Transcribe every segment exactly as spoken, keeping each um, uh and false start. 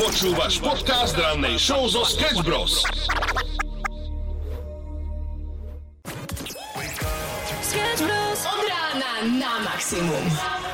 Počúvaš podcast rannej show zo Sketch Bros. Sketch Bros. Od rána na maximum.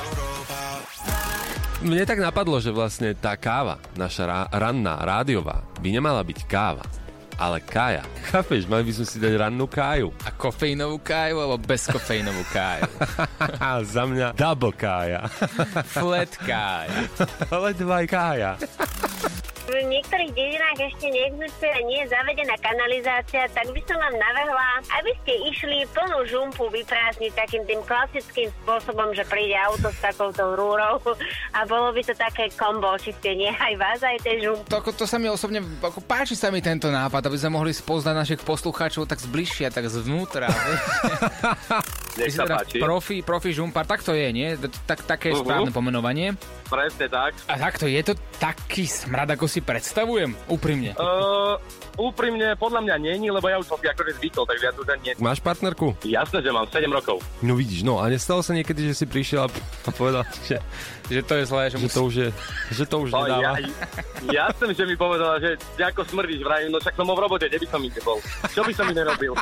Mne tak napadlo, že vlastne tá káva, naša ra- ranná, rádiová, by nemala byť káva, ale kája. Chápeš, mali by sme si dať rannú káju. A kofeínovú káju, alebo bezkofeínovú káju? Za mňa double kája. Flat kája. Ledvaj kája. V niektorých dedinách ešte neexistuje a nie je zavedená kanalizácia, tak by som vám navrhla, aby ste išli plnú žumpu vyprázdniť takým tým klasickým spôsobom, že príde auto s takouto rúrou a bolo by to také kombo, či ste nechaj vás aj tej žumpy. To, to sa mi osobne, ako páči sa mi tento nápad, aby sme mohli spoznať našich poslucháčov tak zbližšia, tak zvnútra. Nech sa páči. Profi, profi žumpár, tak to je, nie? Tak, také je Uh-huh. správne pomenovanie. Presne tak. A takto, je to taký smrad, ako si predstavujem? Úprimne. Uh, úprimne, podľa mňa není, lebo ja už som si akože zvykol, takže ja tu ten nie. Máš partnerku? Jasné, že mám sedem rokov. No vidíš, no a nestalo sa niekedy, že si prišiel a povedal, že, Že to je zlé, že, že, to, už je, že to už No, nedáva. ja, jasné, že mi povedala, že ako smrdíš, vrajím, no však som ho v robote, kde by som inde bol. Čo by som inde robil?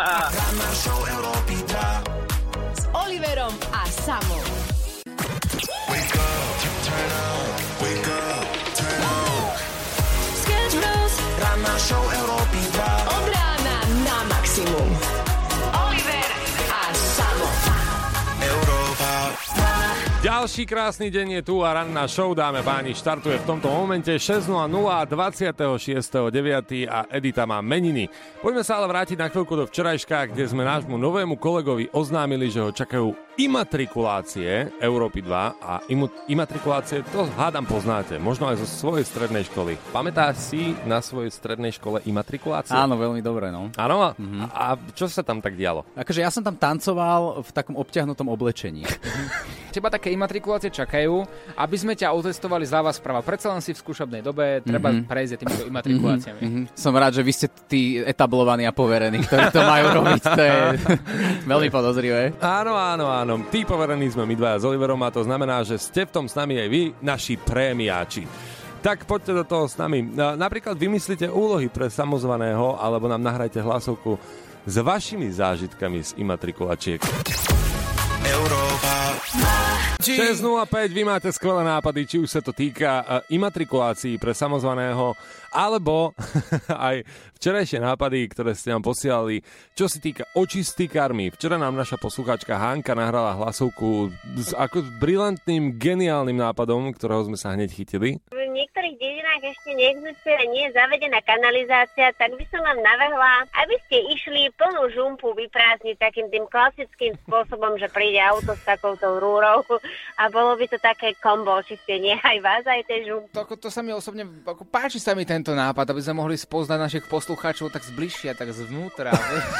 S Oliverom a Samom. Sketch Bros. Ranná show Európy dva. Od rána na maximum. Oliver a Samo. Európa. Ďalší krásny deň je tu a ranná show, dáme páni, štartuje v tomto momente šesť nula nula dvadsiateho šiesteho deviateho a Edita má meniny. Poďme sa ale vrátiť na chvíľku do včerajška, kde sme nášmu novému kolegovi oznámili, že ho čakajú imatrikulácie Európy dva a imu- imatrikulácie, to hádam poznáte, možno aj zo svojej strednej školy. Pamätáš si na svojej strednej škole imatrikulácie? Áno, veľmi dobre, no. Áno? Mm-hmm. A čo sa tam tak dialo? Akože ja som tam tancoval v takom obťahnutom oblečení. Teba také imatrikulácie čakajú, aby sme ťa otestovali zľava sprava. Predsa len si v skúšobnej dobe, treba mm-hmm. prejsť týmito imatrikuláciami. Mm-hmm. Som rád, že vy ste tí etablovaní a poverení, ktorí to majú robiť. To je veľmi podozrivé. Áno, áno, áno. Tí poverení sme my dvaja s Oliverom a to znamená, že ste v tom s nami aj vy, naši prémiáči. Tak poďte do toho s nami. Napríklad vymyslite úlohy pre samozvaného alebo nám nahrajte hlasovku s vašimi zážitkami z imatrikulačiek. Európa. šesť nula päť, vy máte skvelé nápady, či už sa to týka uh, imatrikulácií pre samozvaného, alebo aj včerajšie nápady, ktoré ste nám posielali, čo si týka očistý karmy. Včera nám naša poslucháčka Hanka nahrala hlasovku s ako brilantným, geniálnym nápadom, ktorého sme sa hneď chytili. V niektorých dedinách ešte neexistuje a nie je zavedená kanalizácia, tak by som vám navrhla, aby ste išli plnú žumpu vyprázdniť takým tým klasickým spôsobom, že príde auto s takouto rúrou a bolo by to také kombo, či ste nechaj vás aj tej žumpy. To, to sa mi osobne, ako páči sa mi tento nápad, aby sme mohli spoznať našich poslucháčov tak zbližšia, tak zvnútra.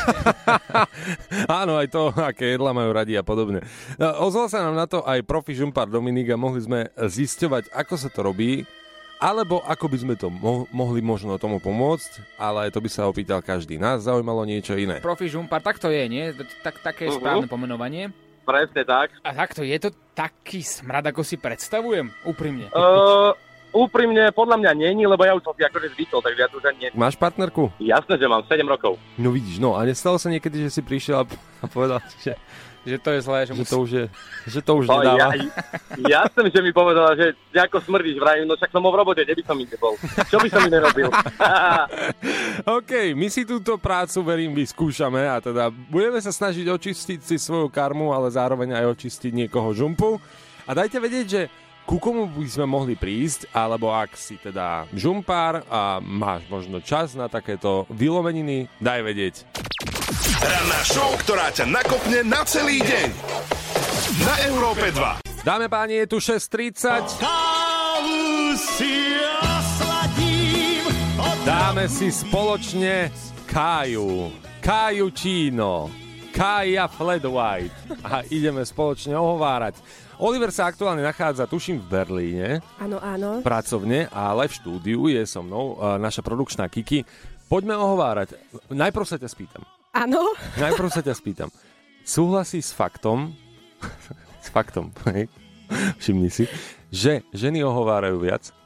Áno, aj to, aké jedla majú radi a podobne. Ozval sa nám na to aj profi žumpár Dominik a mohli sme zisťovať, ako sa to robí, alebo ako by sme to mo- mohli možno tomu pomôcť, ale to by sa opýtal každý. Nás zaujímalo niečo iné. Profi žumpár, tak to je, nie? Tak, také je Uh-huh. správne pomenovanie. Presne tak. A takto, je to taký smrad, ako si predstavujem? Úprimne. Uh, úprimne, podľa mňa není, lebo ja už som si akože zvykol, takže ja tu ten nie. Máš partnerku? Jasné, že mám sedem rokov. No vidíš, no a nestalo sa niekedy, že si prišiel a, a povedal, že, Že to je zlé, že, že musí... to už je, že to už No, nedáva. ja, jasné, že mi povedala, že ako smrdíš, vrajím, no však som ho v robote, kde by som inde bol. Čo by som inde robil? OK, my si túto prácu, verím, vyskúšame a teda budeme sa snažiť očistiť si svoju karmu, ale zároveň aj očistiť niekoho žumpu. A dajte vedieť, že ku komu by sme mohli prísť, alebo ak si teda žumpár a máš možno čas na takéto vylomeniny, daj vedieť. Ranná show, ktorá ťa nakopne na celý deň. Na Európe dva. Dáme páni, je tu šesť tridsať. Dáme si spoločne Káju. Káju Číno. Kája Flat White. A ideme spoločne ohovárať. Oliver sa aktuálne nachádza, tuším, v Berlíne. Áno, áno. Pracovne, ale v štúdiu je so mnou uh, naša produkčná Kiki. Poďme ohovárať. Najprv sa ťa spýtam. Áno. Najprv sa ťa spýtam. Súhlasí s faktom, s faktom, hej, všimni si, že ženy ohovárajú viac?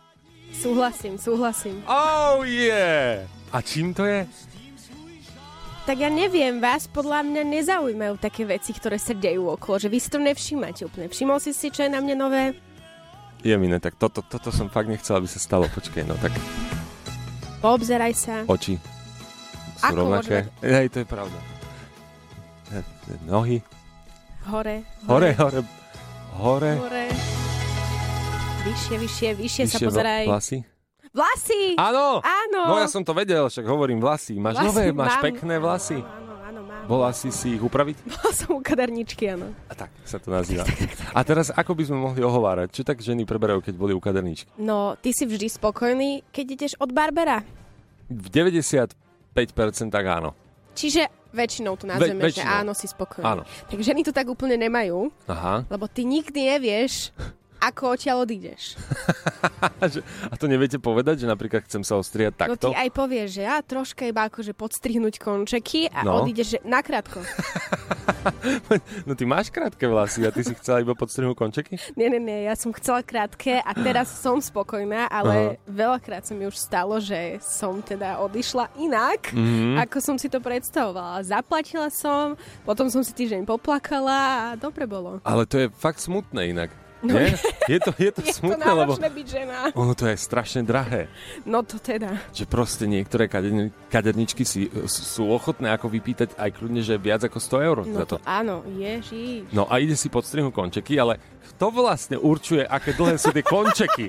Súhlasím, súhlasím. Oh yeah! A čím to je? Tak ja neviem, vás podľa mňa nezaujímajú také veci, ktoré sa dejú okolo, že vy si to nevšímate úplne. Všimol si si, čo je na mne nové? Je mi ne, tak toto, toto som fakt nechcel, aby sa stalo. Počkej, no tak... Poobzeraj sa. Oči. Sú Ako rovnaké. môžeme? Hej, to je pravda. Nohy. Hore. Hore, hore. Hore. Hore. Vyššie, vyššie, vyššie, sa Vyššie pozeraj. vlasy. Vlasy! Áno! Áno! No ja som to vedel, však hovorím vlasy. Máš Vlasy nové, máš mám. pekné vlasy. Áno, áno, mám. Bola si si ich upraviť? Bola som u kaderničky, áno. A tak sa to nazýva. A teraz ako by sme mohli ohovárať? Čo tak ženy preberajú, keď boli u kaderničky? No, ty si vždy spokojný, keď ideš od barbera. V deväťdesiatpäť percent tak áno. Čiže väčšinou to nazveme, Ve- že väčšinou. áno, si spokojný. Áno. Tak ženy to tak úplne nemajú, Aha. lebo ty nikdy nevieš, ako odtiaľ odídeš. A to neviete povedať, že napríklad chcem sa ostriať No takto? ty aj povieš, že ja troška iba akože podstrihnúť končeky a No. odídeš že nakrátko. No ty máš krátke vlasy a ty si chcela iba podstrihnúť končeky? Nie, nie, nie, ja som chcela krátke a teraz som spokojná, ale Aha. veľakrát sa mi už stalo, že som teda odišla inak, mm-hmm. ako som si to predstavovala. Zaplatila som, potom som si týždeň poplakala a dobre bolo. Ale to je fakt smutné inak. No, Nie? Je to, je to je smutné, to lebo náročné byť žena. ono to je strašne drahé. No to teda. Že proste niektoré kaderni- kaderničky si, sú ochotné ako vypýtať aj kľudne, že viac ako sto eur No za to. to áno, ježiš. No a ide si podstrihnúť končeky, ale kto vlastne určuje, aké dlhé sú tie končeky?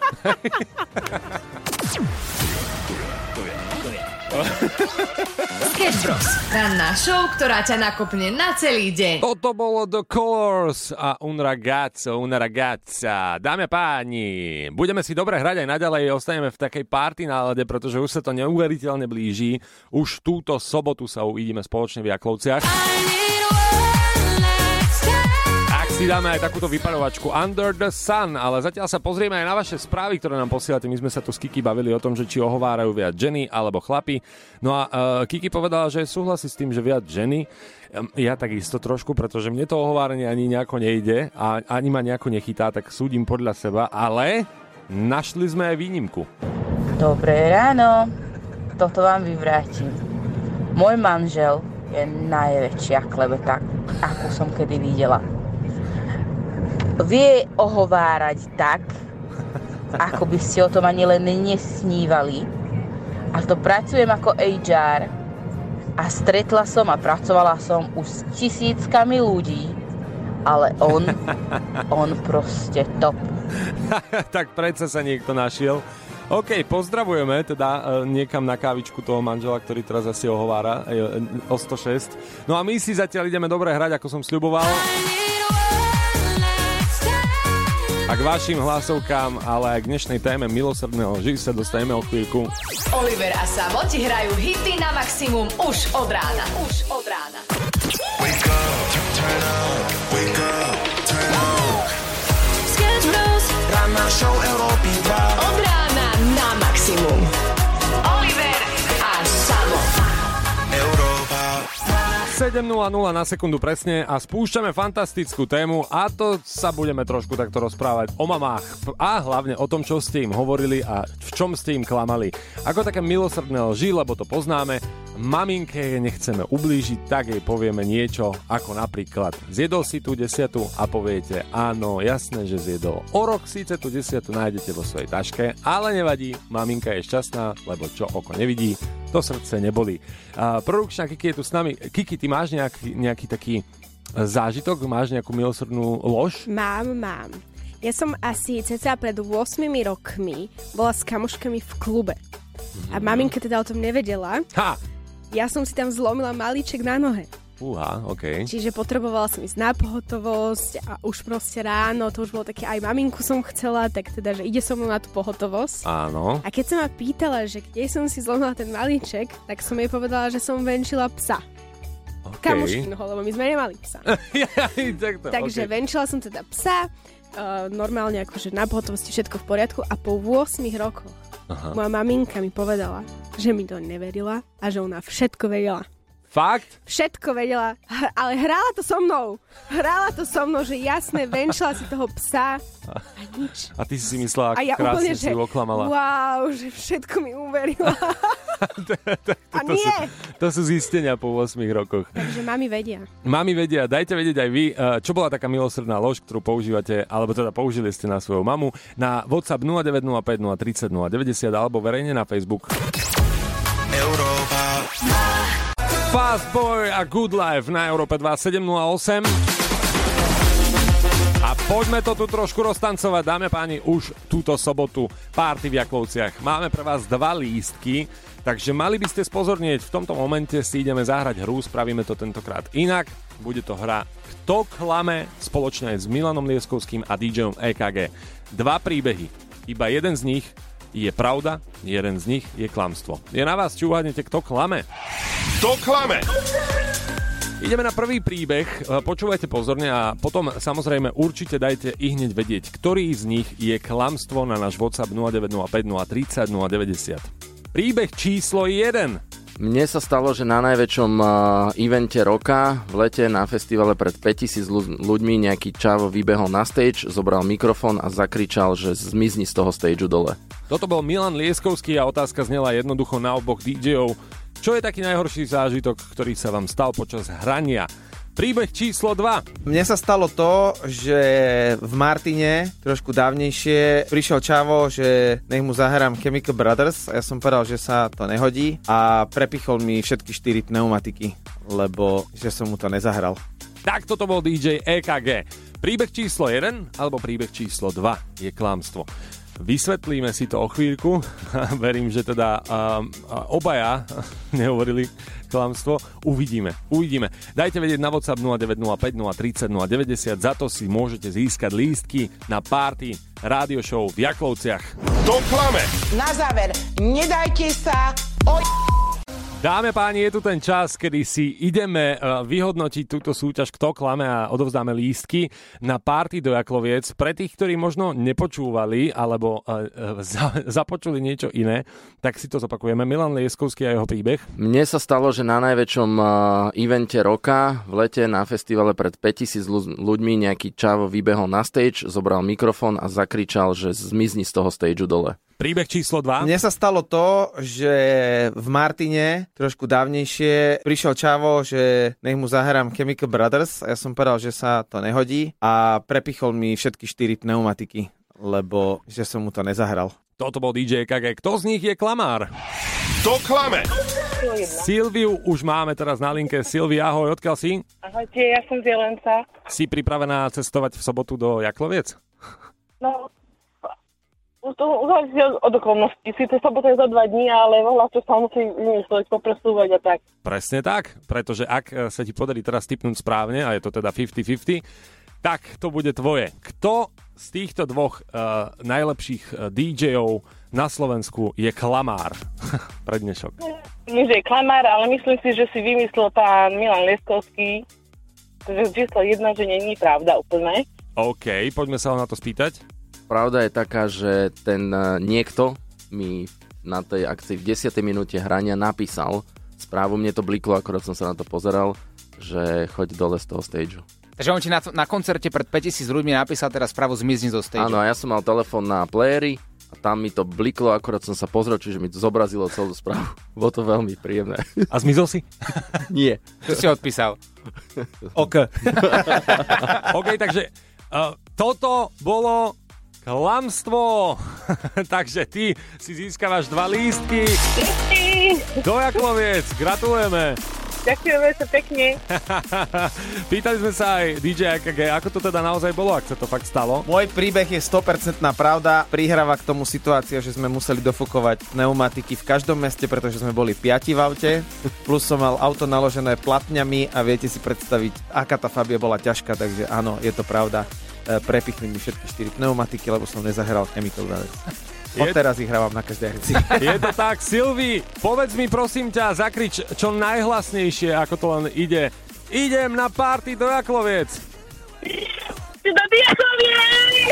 Sketch Bros. Ranná show, ktorá ťa nakopne na celý deň. Toto bolo The Colors a Un ragazzo, una ragazza. Dámy a páni, budeme si dobre hrať aj naďalej, ostaneme v takej party nálade, pretože už sa to neuveriteľne blíži. Už túto sobotu sa uvidíme spoločne v Jaklovciach. Ak si dáme aj takúto vyparovačku Under the Sun, ale zatiaľ sa pozrieme aj na vaše správy, ktoré nám posielate. My sme sa tu s Kiki bavili o tom, že či ohovárajú viac ženy alebo chlapi. No a uh, Kiki povedala, že súhlasí s tým, že viac ženy. Um, ja takisto trošku, pretože mne to ohováranie ani nejako nejde a ani ma nejako nechytá, tak súdim podľa seba, ale našli sme aj výnimku. Dobré ráno, toto vám vyvrátim. Môj manžel je najväčšia klebeta, akú som kedy videla. Vie ohovárať tak, ako by ste o tom ani len nesnívali. A to pracujem ako há er a stretla som a pracovala som už s tisíckami ľudí, ale on, on proste top. Tak predsa sa niekto našiel. OK, pozdravujeme teda e, niekam na kávičku toho manžela, ktorý teraz asi ohovára e, o sto šesť. No a my si zatiaľ ideme dobre hrať, ako som sľuboval. A k vašim hlasovkám, ale aj k dnešnej téme milosrdného živ sa dostaneme o chvíľku. Oliver a Samo ti hrajú hity na maximum už od rána. Už od rána. Wake up, turn up, wake up, turn up. Sketch Bros. Ranná show Európy dva. Od rána na maximum. Oliver a Samo. Európa. sedem nula nula na sekundu presne a spúšťame fantastickú tému a to sa budeme trošku takto rozprávať o mamách a hlavne o tom, čo ste im hovorili a v čom ste im klamali. Ako také milosrdné lži, lebo to poznáme, maminke nechceme ublížiť, tak jej povieme niečo ako napríklad zjedol si tú desiatu a poviete áno, jasné, že zjedol. O rok síce tú desiatu nájdete vo svojej taške, ale nevadí, maminka je šťastná, lebo čo oko nevidí, to srdce nebolí. Uh, produkčná Kiki je tu s nami. Kiki, ty máš nejaký, nejaký taký zážitok? Máš nejakú milosrdnú lož? Mám, mám. Ja som asi cca pred ôsmimi rokmi bola s kamoškami v klube. A maminka teda o tom nevedela. Ha! Ja som si tam zlomila malíček na nohe. Uha, okej. Okay. Čiže potrebovala som ísť na pohotovosť a už proste ráno, to už bolo také, aj maminku som chcela, tak teda, že ide so mnou na tú pohotovosť. Áno. A keď sa ma pýtala, že kde som si zlomila ten malíček, tak som jej povedala, že som venčila psa. Okay. Kamoškinho, lebo my sme nemali psa. Takto, Takže okay. venčila som teda psa, uh, normálne akože na pohotovosti všetko v poriadku a po ôsmich rokoch Aha. moja maminka mi povedala, že mi to neverila a že ona všetko vedela. Fakt? Všetko vedela, ale hrála to so mnou. Hrála to so mnou, že jasné, venčila si toho psa a nič. A ty si si myslela, ako A ja krásne úplne, si že oklamala. wow, že všetko mi uverila. A to, nie. sú, to sú zistenia po ôsmich rokoch. Takže mami vedia. Mami vedia, dajte vedieť aj vy, čo bola taká milosrdná lož, ktorú používate, alebo teda použili ste na svoju mamu, na WhatsApp nula deväť nula päť nula tri nula nula deväť nula alebo verejne na Facebook. Európa. Fast Boy a Good Life na Európe dva sedem nula osem. A poďme to tu trošku roztancovať, dáme páni, už túto sobotu party v Jaklovciach. Máme pre vás dva lístky, takže mali by ste spozornieť, v tomto momente si ideme zahrať hru, spravíme to tentokrát inak. Bude to hra Kto klame, spoločne aj s Milanom Lieskovským a DJom é ká gé. Dva príbehy, iba jeden z nich je pravda, jeden z nich je klamstvo. Je na vás, či uhádnete, kto klame. Kto klame? Ideme na prvý príbeh, počúvajte pozorne a potom samozrejme určite dajte i hneď vedieť, ktorý z nich je klamstvo na náš WhatsApp nula deväť nula päť nula tri nula nula deväť nula. Príbeh číslo jeden. Mne sa stalo, že na najväčšom uh, evente roka v lete na festivale pred päťtisíc ľuďmi nejaký čavo vybehol na stage, zobral mikrofón a zakričal, že zmizni z toho stageu dole. Toto bol Milan Lieskovský a otázka znela jednoducho na oboch dí džejov. Čo je taký najhorší zážitok, ktorý sa vám stal počas hrania? Príbeh číslo dva. Mne sa stalo to, že v Martine, trošku dávnejšie, prišiel čavo, že nech mu zahrám Chemical Brothers a ja som povedal, že sa to nehodí a prepichol mi všetky štyri pneumatiky, lebo že som mu to nezahral. Tak toto bol dí džej é ká gé. Príbeh číslo jeden alebo príbeh číslo dva je klamstvo. Vysvetlíme si to o chvíľku. Verím, že teda um, obaja nehovorili klamstvo. Uvidíme, uvidíme. Dajte vedieť na WhatsApp nula deväť nula päť nula tri nula nula deväť nula. Za to si môžete získať lístky na party rádio show v Jaklovciach. Kto klame? Na záver, nedajte sa o... Dáme páni, je tu ten čas, kedy si ideme vyhodnotiť túto súťaž Kto klame a odovzdáme lístky na party do Jakloviec. Pre tých, ktorí možno nepočúvali alebo započuli niečo iné, tak si to zopakujeme. Milan Lieskovský a jeho príbeh. Mne sa stalo, že na najväčšom evente roka v lete na festivale pred päťtisíc ľuďmi nejaký čavo vybehol na stage, zobral mikrofón a zakričal, že zmizni z toho stageu dole. Príbeh číslo dva. Mne sa stalo to, že v Martine, trošku dávnejšie, prišiel čavo, že nech mu zahrám Chemical Brothers a ja som povedal, že sa to nehodí a prepichol mi všetky štyri pneumatiky, lebo že som mu to nezahral. Toto bol dí džej é ká gé. Kto z nich je klamár? Kto klame? Silviu už máme teraz na linke. Silvia, ahoj, odkiaľ si? Ahojte, ja som z Jelenca. Si pripravená cestovať v sobotu do Jakloviec? No, to závisí od okolností. Sice sobota je za dva dní, ale veľa čo sa musí vymysleť, popresúvať a tak. Presne tak, pretože ak sa ti podarí teraz tipnúť správne, a je to teda päťdesiat päťdesiat, tak to bude tvoje. Kto z týchto dvoch uh, najlepších dí džejov na Slovensku je klamár? Pre dnešok. Nie, že je klamár, ale myslím si, že si vymyslel pán Milan Lieskovský, že číslo jedna, že nie je pravda úplne. OK, poďme sa ho na to spýtať. Pravda je taká, že ten niekto mi na tej akcii v desiatej minúte hrania napísal správu, mne to bliklo, akorát som sa na to pozeral, že choď dole z toho stageu. Takže on ti na, na koncerte pred päťtisíc ľuďmi napísal teraz správu zmizni zo stageu. Áno, a ja som mal telefón na playeri a tam mi to bliklo, akorát som sa pozrel, čiže mi to zobrazilo celú správu. Bolo to veľmi príjemné. A zmizol si? Nie. Čo si odpísal? OK. OK, takže uh, toto bolo klamstvo. Takže ty si získavaš dva lístky do Jakloviec. Gratulujeme. Ďakujeme sa pekne. Pýtali sme sa aj dí džej é ká gé, ako to teda naozaj bolo, ak sa to fakt stalo? Môj príbeh je sto percent pravda. Prihráva k tomu situácia, že sme museli dofúkovať pneumatiky v každom meste, pretože sme boli piati v aute. Plus som mal auto naložené platňami a viete si predstaviť, aká tá Fabia bola ťažká, takže áno, je to pravda. Prepichli mi všetky štyri pneumatiky, lebo som nezahral Chemical Brothers. Odteraz ich hrávam na každej akcii. Je to tak, Silvi, povedz mi prosím ťa, zakrič čo najhlasnejšie, ako to len ide. Idem na party do Jakloviec. Do Jakloviec!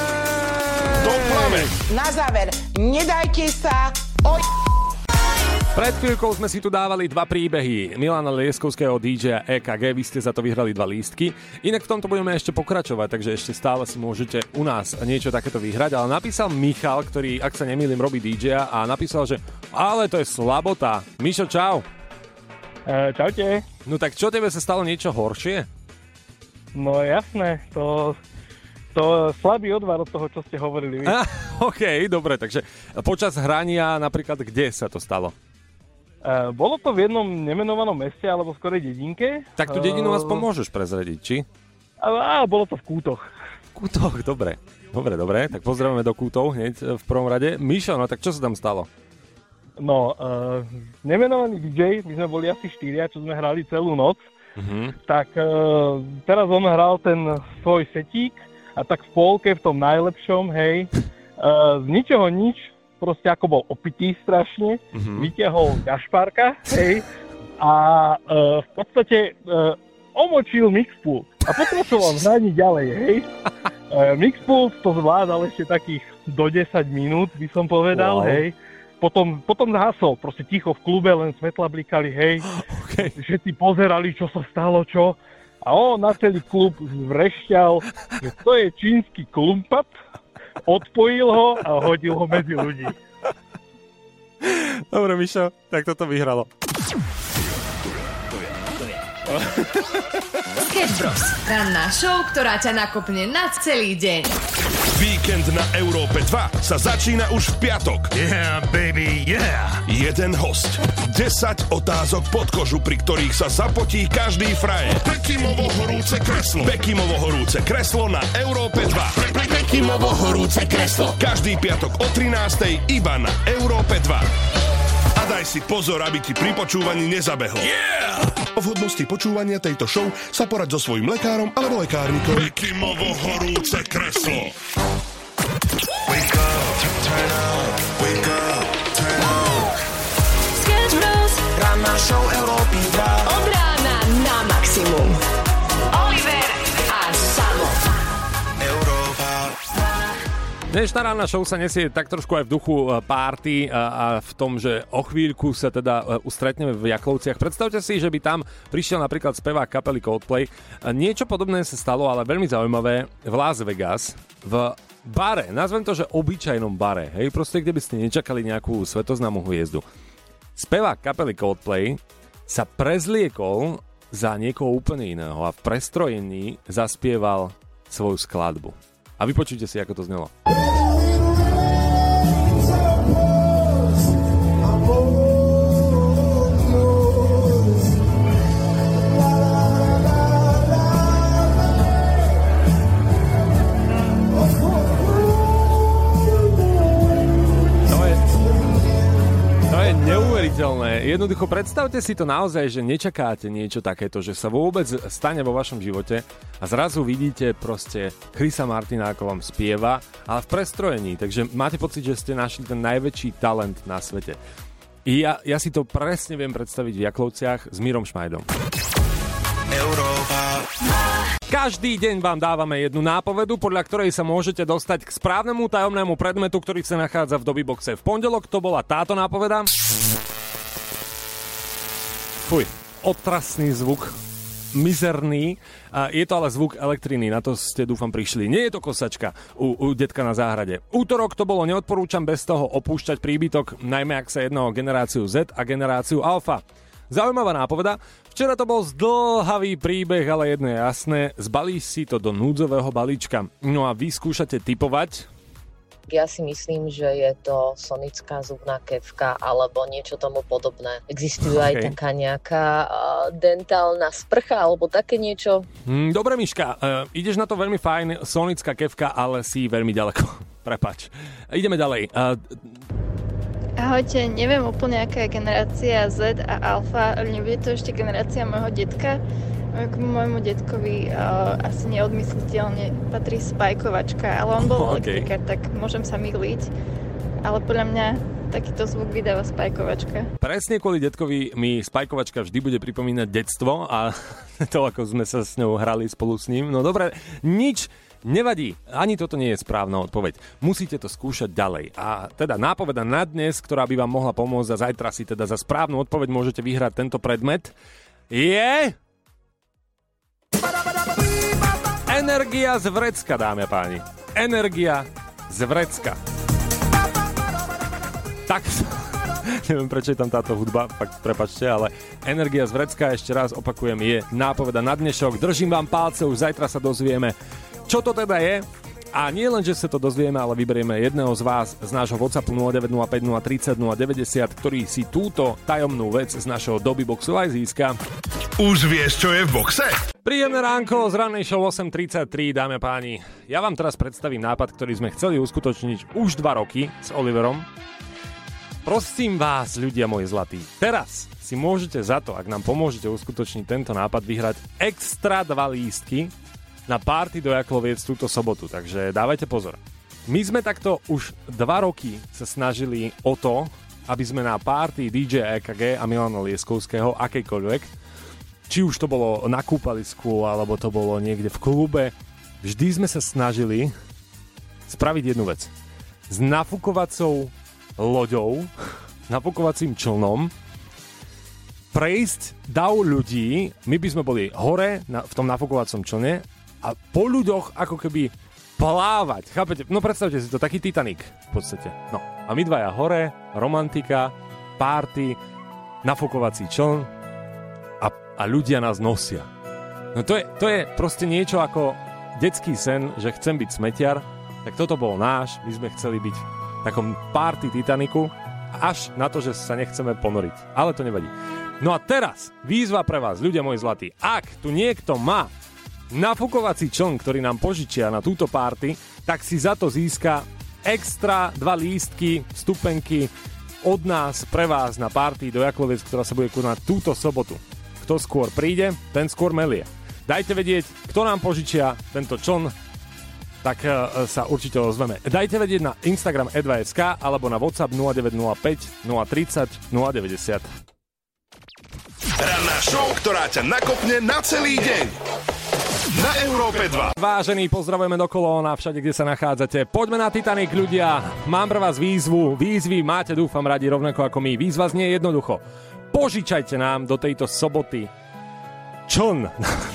Kto klame? Na záver, nedajte sa o... Pred chvíľkou sme si tu dávali dva príbehy Milana Lieskovského dý džeja é ká gé, vy ste za to vyhrali dva lístky. Inak v tomto budeme ešte pokračovať, takže ešte stále si môžete u nás niečo takéto vyhrať, ale napísal Michal, ktorý, ak sa nemýlim, robí dý džeja a napísal, že ale to je slabota. Mišo, čau. Uh, čaute. No tak čo, tebe sa stalo niečo horšie? No jasné, to... To slabý odvar od toho, čo ste hovorili. Ah, OK, dobre, takže počas hrania napríklad kde sa to stalo? Uh, bolo to v jednom nemenovanom meste, alebo skorej dedinke. Tak tú dedinu uh, aspoň môžeš prezradiť, či? A, a bolo to v Kútoch. V Kútoch, dobre. Dobre, dobre, tak pozdravujeme do Kútov hneď v prvom rade. Mišo, no tak čo sa tam stalo? No, uh, nemenovaný dý džej, my sme boli asi štyria, čo sme hrali celú noc. Uh-huh. Tak uh, teraz on hral ten svoj setík, a tak v polke, v tom najlepšom, hej, uh, z ničoho nič, proste ako bol opitý strašne, mm-hmm. vytiahol gašpárka, hej, a uh, v podstate uh, omočil mixpult a pokračoval hraní ďalej, hej. Uh, mixpult to zvládal ešte takých do desať minút, by som povedal, wow. hej. Potom, potom zhasol, proste ticho v klube, len svetla blikali, hej. Okay. Všetci pozerali, čo sa stalo, čo. A on na celý klub vrešťal, že to je čínsky klumpat, odpojil ho a hodil ho medzi ľudí. Dobre, Mišo, tak toto vyhralo. Sketch Bros. Ranná show, ktorá ťa nakopne na celý deň. Víkend na Európe dva sa začína už v piatok. Yeah, baby, yeah. Jeden host, desať otázok pod kožu, pri ktorých sa zapotí každý frajer. Bekimovo horúce kreslo. Bekimovo horúce kreslo na Európe dva. Bekimovo horúce kreslo. Každý piatok o trinástej iba na Európe dva. A daj si pozor, aby ti pri počúvaní nezabehlo. Yeah! O vhodnosti počúvania tejto show sa poraď so svojím lekárom alebo lekárnikom. Bekimovo horúce kreslo. Wake up, turn up, wake up, turn up. Sketch Bros. Ranná show Európy dva. Od rána na maximum. Oliver a Samo. Európa. Dnešná ranná show sa nesie tak trošku aj v duchu párty a, a v tom, že o chvíľku sa teda ustretneme v Jaklovciach. Predstavte si, že by tam prišiel napríklad spevák kapely Coldplay. Niečo podobné sa stalo, ale veľmi zaujímavé, v Las Vegas, v bare, nazvem to, že obyčajnom bare, hej, proste kde by ste nečakali nejakú svetoznámu hviezdu. Spevák kapely Coldplay sa prezliekol za niekoho úplne iného a v prestrojení zaspieval svoju skladbu. A vypočujte si, ako to znelo. Neuveriteľné. Jednoducho predstavte si to naozaj, že nečakáte niečo takéto, že sa vôbec stane vo vašom živote a zrazu vidíte proste Chrisa Martina, ako vám spieva, ale v prestrojení, takže máte pocit, že ste našli ten najväčší talent na svete. I ja, ja si to presne viem predstaviť v Jaklovciach s Mírom Šmajdom. Európa. Každý deň vám dávame jednu nápovedu, podľa ktorej sa môžete dostať k správnemu tajomnému predmetu, ktorý sa nachádza v Dobyboxe. V pondelok to bola táto nápoveda. Fuj, otrasný zvuk, mizerný. Je to ale zvuk elektriny, na to ste dúfam prišli. Nie je to kosačka u, u detka na záhrade. Útorok to bolo, neodporúčam bez toho opúšťať príbytok, najmä ak sa jedná o generáciu Z a generáciu Alfa. Zaujímavá nápoveda. Včera to bol zdĺhavý príbeh, ale jedno je jasné. Zbalíš si to do núdzového balíčka. No a vy skúšate tipovať? Ja si myslím, že je to sonická zubná kefka alebo niečo tomu podobné. Existuje okay. aj taká nejaká uh, dentálna sprcha alebo také niečo. Mm, dobre, Miška, uh, ideš na to veľmi fajn. Sonická kefka, ale si veľmi ďaleko. Prepáč. Ideme ďalej. Uh, Ahojte, neviem úplne, aká je generácia Z a Alfa, nebude to ešte generácia môjho detka. K môjmu detkovi uh, asi neodmysliteľne patrí spajkovačka, ale on bol okay. elektrikár, tak môžem sa myliť. Ale podľa mňa takýto zvuk vydáva spajkovačka. Presne kvôli detkovi mi spajkovačka vždy bude pripomínať detstvo a to, ako sme sa s ňou hrali spolu s ním. No dobre, nič Nevadí, ani toto nie je správna odpoveď. Musíte to skúšať ďalej. A teda nápoveda na dnes, ktorá by vám mohla pomôcť a zajtra si teda za správnu odpoveď môžete vyhrať tento predmet, je... Energia z vrecka, dámy a páni. Energia z vrecka. Tak, neviem, prečo je tam táto hudba, fakt prepačte, ale Energia z vrecka, ešte raz opakujem, je nápoveda na dnešok. Držím vám palce, už zajtra sa dozvieme, čo to teda je. A nie len, že sa to dozvieme, ale vyberieme jedného z vás z nášho WhatsAppu nula deväť nula päť nula tri nula nula deväťdesiat, ktorý si túto tajomnú vec z našeho Dobyboxu aj získa. Už vieš, čo je v boxe? Príjemné ránko z rannej show osem tridsaťtri, dámy a páni. Ja vám teraz predstavím nápad, ktorý sme chceli uskutočniť už dva roky s Oliverom. Prosím vás, ľudia moji zlatí, teraz si môžete za to, ak nám pomôžete uskutočniť tento nápad, vyhrať extra dva lístky na party do Jakloviec túto sobotu, takže dávajte pozor. My sme takto už dva roky sa snažili o to, aby sme na party dý džej é ká gé a Milana Lieskovského, akejkoľvek, či už to bolo na kúpalisku, alebo to bolo niekde v klube, vždy sme sa snažili spraviť jednu vec. S nafukovacou loďou, nafukovacím člnom, prejsť dav ľudí, my by sme boli hore na, v tom nafukovacom člne a po ľuďoch ako keby plávať. Chápete? No predstavte si to, taký Titanic v podstate. No a my dvaja hore, romantika, party, nafukovací čln a, a ľudia nás nosia. No to je, to je proste niečo ako detský sen, že chcem byť smetiar, tak toto bol náš, my sme chceli byť v takom party Titaniku, až na to, že sa nechceme ponoriť. Ale to nevadí. No a teraz výzva pre vás, ľudia moji zlatí. Ak tu niekto má nafukovací čln, ktorý nám požičia na túto party, tak si za to získa extra dva lístky, vstupenky od nás pre vás na party do Jakloviec, ktorá sa bude konať túto sobotu. Kto skôr príde, ten skôr melie. Dajte vedieť, kto nám požičia tento čln, tak uh, sa určite ozveme. Dajte vedieť na Instagram e dva bodka es ká alebo na WhatsApp nula deväť nula päť nula tridsať nula deväťdesiat. Ranná show, ktorá ťa nakopne na celý deň. Na Európe dva. Vážení, pozdravujeme do Kolóna, všade, kde sa nachádzate. Poďme na Titanic, ľudia. Mám pre vás výzvu. Výzvy máte, dúfam, radi rovnako ako my. Výzva znie jednoducho. Požičajte nám do tejto soboty čln.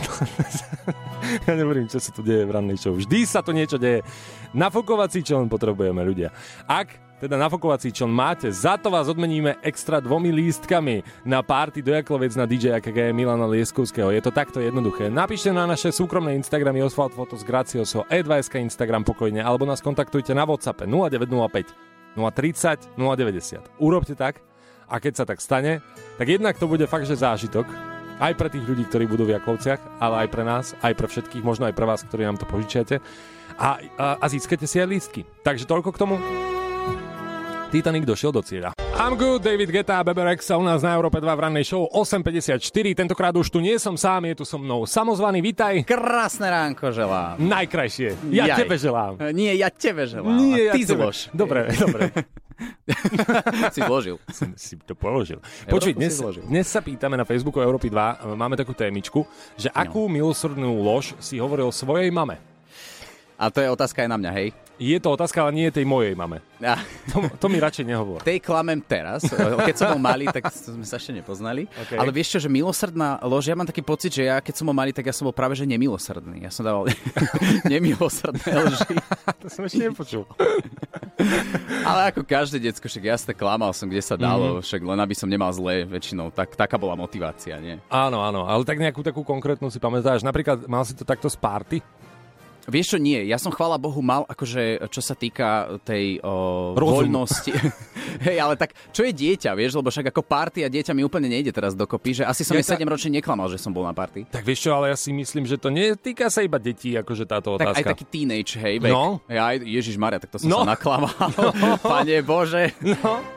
Ja neverím, čo sa tu deje v rannej show. Vždy sa tu niečo deje. Nafukovací čln potrebujeme, ľudia. Ak teda nafukovací čln máte, za to vás odmeníme extra dvomi lístkami na party do Jaklovec na dý džej á ká gé Milana Lieskovského. Je to takto jednoduché. Napíšte na naše súkromné Instagramy Oswald Fotos Gracioso, e dva bodka es ká Instagram pokojne, alebo nás kontaktujte na WhatsAppe nula deväť nula päť nula tridsať nula deväťdesiat. Urobte tak a keď sa tak stane, tak jednak to bude fakt, že zážitok. Aj pre tých ľudí, ktorí budú v Jaklovciach, ale aj pre nás, aj pre všetkých, možno aj pre vás, ktorí nám to požičiate. A, a, a získate si aj lístky. Takže toľko k tomu. Titanic došiel do cieľa. I'm good, David Guetta a Bebe Rexha u nás na Európe dva v rannej show osem päťdesiatštyri. Tentokrát už tu nie som sám, je tu so mnou samozvaný, vitaj. Krásne ránko želám. Najkrajšie. Ja Jaj. tebe želám. Nie, ja tebe želám. Nie, ja Ty tebe. zlož. Dobre, dobre. si zložil. Si, si to položil. Počuj, dnes, dnes sa pýtame na Facebooku Európy dva, máme takú témičku, že akú no. milosrdnú lož si hovoril svojej mame. A to je otázka aj na mňa, hej? Je to otázka, ale nie tej mojej mame. Ja. To, to mi radšej nehovor. Tej klamem teraz. Keď som bol malý, tak sme sa ešte nepoznali. Okay. Ale vieš čo, že milosrdná lož, ja mám taký pocit, že ja keď som bol malý, tak ja som bol práve že nemilosrdný. Ja som dával nemilosrdné lži. To som ešte nepočul. Ale ako každé decko, však jasne klamal som, kde sa dalo, mm. však len aby som nemal zlé väčšinou. Tak, taká bola motivácia, nie? Áno, áno, ale tak nejakú takú konkrétnu si pamätáš. Napríklad mal si to takto z party? Vieš čo, nie. Ja som, chvála Bohu, mal, akože, čo sa týka tej o, voľnosti. Hej, ale tak, čo je dieťa, vieš? Lebo však ako party a dieťa mi úplne nejde teraz dokopy, že asi som ja ta... sedemročne neklamal, že som bol na party. Tak vieš čo, ale ja si myslím, že to netýka sa iba detí, akože táto otázka. Tak aj taký teenage, hej, vek. No. Ja, Ježišmaria, tak to som no. sa naklamal. No. Pane Bože. No.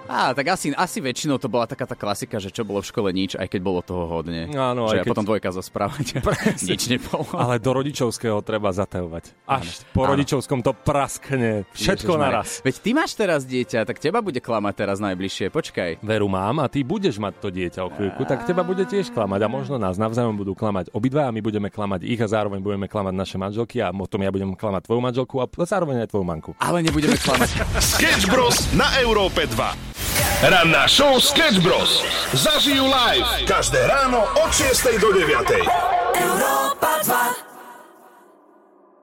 Á, tak asi, asi väčšinou to bola taká tá klasika, že čo bolo v škole nič, aj keď bolo toho hodne. Áno, že aj keď... potom dvojka zosprávať. Nič nebolo. Ale do rodičovského treba zatajovať. Až áno. Po áno. rodičovskom to praskne. Všetko naraz. Veď ty máš teraz dieťa, tak teba bude klamať teraz najbližšie. Počkaj. Veru mám a ty budeš mať to dieťa o chvíľku, tak teba bude tiež klamať a možno nás navzájom budú klamať obidva a my budeme klamať ich a zároveň budeme klamať naše manželky a potom ja budem klamať tvoju manželku a zároveň aj tvoju manku. Ale nebudeme klamať. Sketch Bros na Európe dva. Ranná show Sketch Bros. Zažijú live každé ráno od šiestej do deviatej. Európa dva.